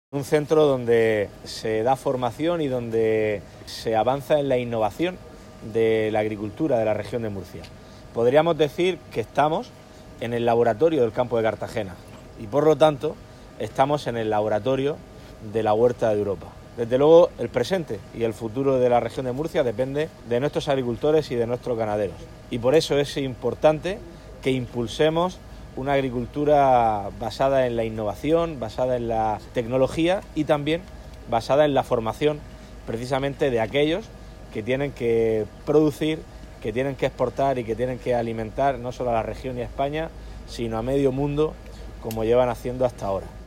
Un centro donde se da formación y donde se avanza en la innovación de la agricultura de la región de Murcia. Podríamos decir que estamos en el laboratorio del campo de Cartagena y por lo tanto estamos en el laboratorio de la huerta de Europa. Desde luego el presente y el futuro de la región de Murcia depende de nuestros agricultores y de nuestros ganaderos y por eso es importante que impulsemos una agricultura basada en la innovación, basada en la tecnología y también basada en la formación precisamente de aquellos que tienen que producir, que tienen que exportar y que tienen que alimentar no solo a la región y a España, sino a medio mundo como llevan haciendo hasta ahora.